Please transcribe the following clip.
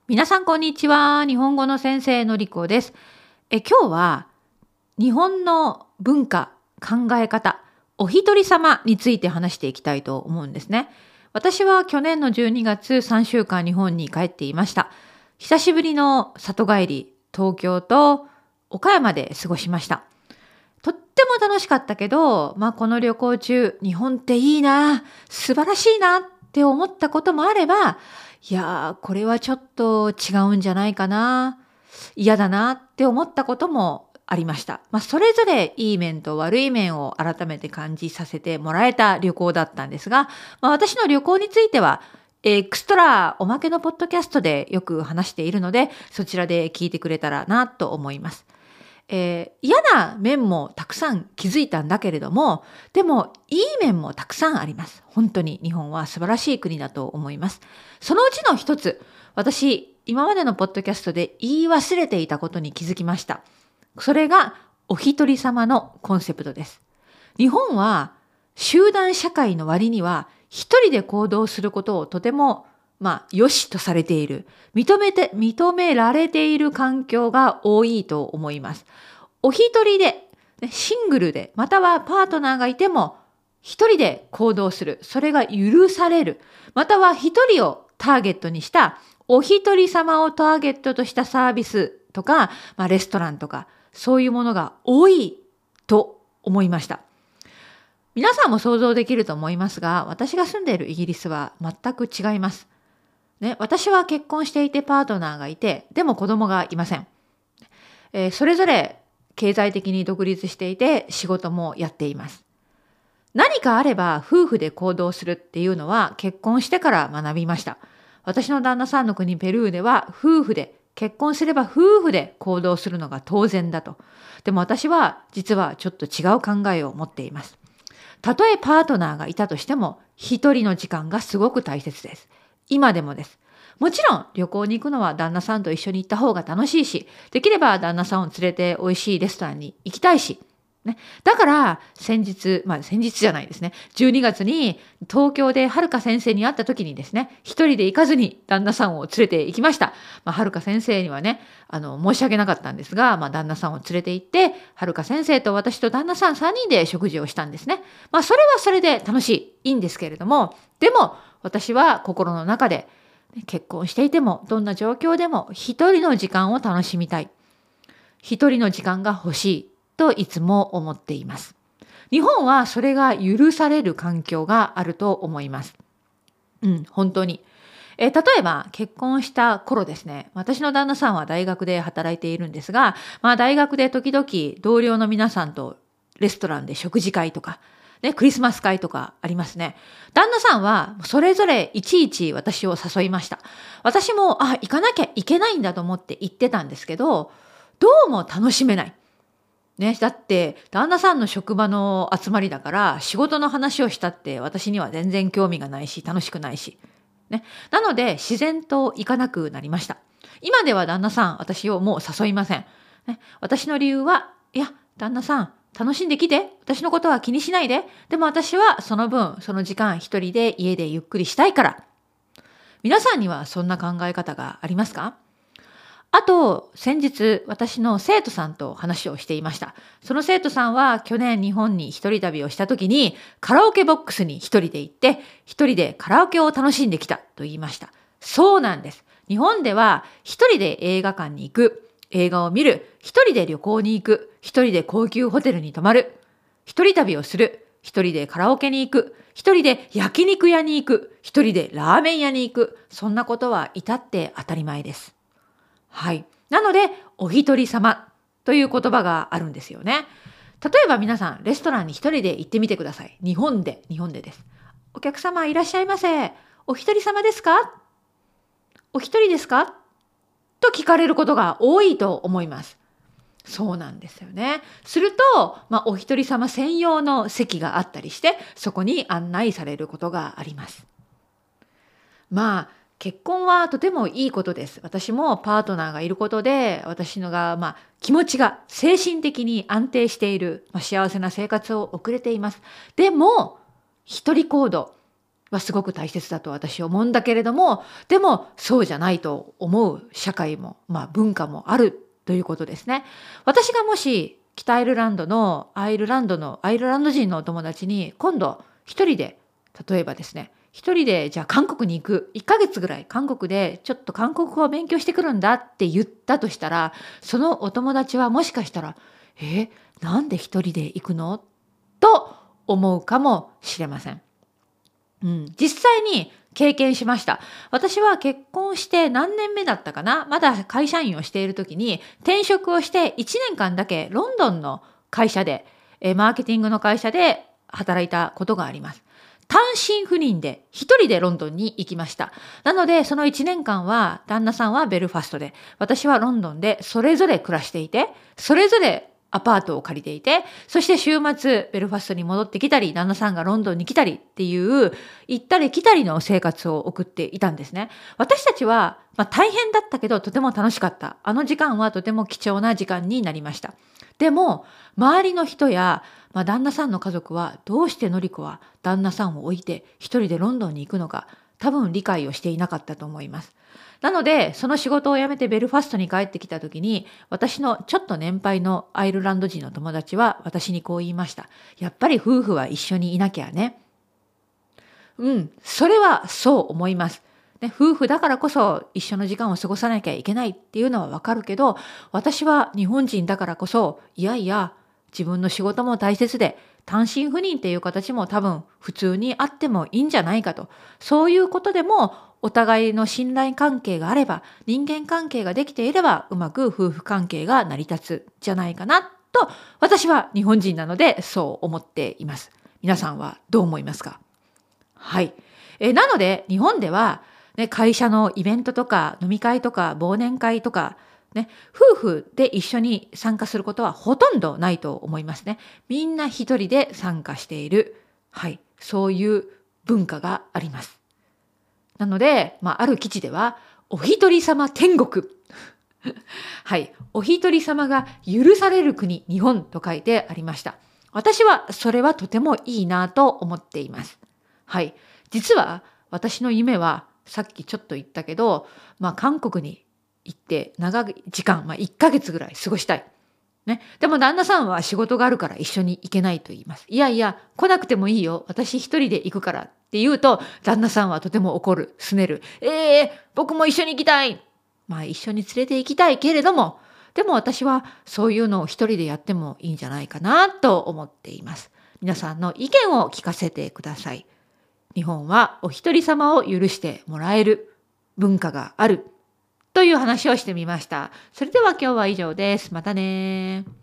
皆さんこんにちは。日本語の先生のりこです。今日は日本の文化、考え方、お一人様について話していきたいと思うんですね。私は去年の12月3週間日本に帰っていました。久しぶりの里帰り、東京と岡山で過ごしました。とっても楽しかったけど、この旅行中、日本っていいな、素晴らしいなって思ったこともあれば、これはちょっと違うんじゃないかな、嫌だなって思ったこともありました。それぞれいい面と悪い面を改めて感じさせてもらえた旅行だったんですが、私の旅行については、エクストラおまけのポッドキャストでよく話しているので、そちらで聞いてくれたらなと思います。嫌な面もたくさん気づいたんだけれども、でもいい面もたくさんあります。本当に日本は素晴らしい国だと思います。そのうちの一つ、私今までのポッドキャストで言い忘れていたことに気づきました。それがお一人様のコンセプトです。日本は集団社会の割には一人で行動することをとても良しとされている、認められている環境が多いと思います。お一人で、シングルで、またはパートナーがいても、一人で行動する。それが許される。または一人をターゲットにした、お一人様をターゲットとしたサービスとか、レストランとか、そういうものが多いと思いました。皆さんも想像できると思いますが、私が住んでいるイギリスは全く違います。私は結婚していてパートナーがいて、でも子供がいません。それぞれ経済的に独立していて仕事もやっています。何かあれば夫婦で行動するっていうのは結婚してから学びました。私の旦那さんの国ペルーでは結婚すれば夫婦で行動するのが当然だと。でも私は実はちょっと違う考えを持っています。たとえパートナーがいたとしても一人の時間がすごく大切です。今でもです。もちろん旅行に行くのは旦那さんと一緒に行った方が楽しいし、できれば旦那さんを連れて美味しいレストランに行きたいし、だから先日じゃないですね。12月に東京ではるか先生に会った時にですね、一人で行かずに旦那さんを連れて行きました。はるか先生にはね、申し訳なかったんですが、旦那さんを連れて行って、はるか先生と私と旦那さん3人で食事をしたんですね。それはそれで楽しい、いいんですけれども、でも私は心の中で結婚していてもどんな状況でも一人の時間を楽しみたい。一人の時間が欲しいといつも思っています。日本はそれが許される環境があると思います。本当に。例えば結婚した頃ですね、私の旦那さんは大学で働いているんですが、大学で時々同僚の皆さんとレストランで食事会とか、クリスマス会とかありますね。旦那さんはそれぞれいちいち私を誘いました。私も行かなきゃいけないんだと思って行ってたんですけど、どうも楽しめない。だって旦那さんの職場の集まりだから仕事の話をしたって私には全然興味がないし楽しくないし。なので自然と行かなくなりました。今では旦那さん、私をもう誘いません。私の理由は、旦那さん、楽しんできて。私のことは気にしないで。でも私はその分、その時間一人で家でゆっくりしたいから。皆さんにはそんな考え方がありますか？あと、先日、私の生徒さんと話をしていました。その生徒さんは去年日本に一人旅をした時に、カラオケボックスに一人で行って、一人でカラオケを楽しんできたと言いました。そうなんです。日本では一人で映画館に行く、映画を見る、一人で旅行に行く、一人で高級ホテルに泊まる、一人旅をする、一人でカラオケに行く、一人で焼肉屋に行く、一人でラーメン屋に行く、そんなことは至って当たり前です。はい。なので、お一人様という言葉があるんですよね。例えば皆さん、レストランに一人で行ってみてください。日本でです。お客様いらっしゃいませ。お一人様ですか？お一人ですか？と聞かれることが多いと思います。そうなんですよね。すると、お一人様専用の席があったりして、そこに案内されることがあります。結婚はとてもいいことです。私もパートナーがいることで、私のが、気持ちが精神的に安定している、幸せな生活を送れています。でも、一人行動。 はすごく大切だと私は思うんだけれども、でもそうじゃないと思う社会も、文化もあるということですね。私がもし北アイルランドのアイルランド人のお友達に今度一人で、例えばですね、一人でじゃあ韓国に行く、1ヶ月ぐらい韓国でちょっと韓国語を勉強してくるんだって言ったとしたら、そのお友達はもしかしたら、なんで一人で行くのと思うかもしれません。実際に経験しました。私は結婚して何年目だったかな、まだ会社員をしている時に転職をして1年間だけロンドンの会社で、マーケティングの会社で働いたことがあります。単身赴任で一人でロンドンに行きました。なのでその1年間は旦那さんはベルファストで、私はロンドンでそれぞれ暮らしていて、それぞれアパートを借りていて、そして週末ベルファストに戻ってきたり、旦那さんがロンドンに来たりっていう行ったり来たりの生活を送っていたんですね。私たちは、大変だったけどとても楽しかった。あの時間はとても貴重な時間になりました。でも周りの人や、旦那さんの家族はどうしてのりこは旦那さんを置いて一人でロンドンに行くのか、多分理解をしていなかったと思います。なのでその仕事を辞めてベルファストに帰ってきた時に、私のちょっと年配のアイルランド人の友達は私にこう言いました。やっぱり夫婦は一緒にいなきゃね。それはそう思います。夫婦だからこそ一緒の時間を過ごさなきゃいけないっていうのはわかるけど、私は日本人だからこそ、いやいや自分の仕事も大切で、単身赴任っていう形も多分普通にあってもいいんじゃないかと。そういうことでもお互いの信頼関係があれば、人間関係ができていれば、うまく夫婦関係が成り立つじゃないかなと、私は日本人なのでそう思っています。皆さんはどう思いますか？はい。なので日本では、会社のイベントとか飲み会とか忘年会とか、夫婦で一緒に参加することはほとんどないと思いますね。みんな一人で参加している。はい。そういう文化があります。なので、ある記事では、お一人様天国。はい。お一人様が許される国、日本と書いてありました。私はそれはとてもいいなと思っています。はい。実は私の夢は、さっきちょっと言ったけど、韓国に行って長い時間、1ヶ月ぐらい過ごしたい。でも旦那さんは仕事があるから一緒に行けないと言います。いやいや、来なくてもいいよ。私一人で行くからって言うと、旦那さんはとても怒る、拗ねる。僕も一緒に行きたい。一緒に連れて行きたいけれども、でも私はそういうのを一人でやってもいいんじゃないかなと思っています。皆さんの意見を聞かせてください。日本はお一人様を許してもらえる文化があるという話をしてみました。それでは今日は以上です。またね。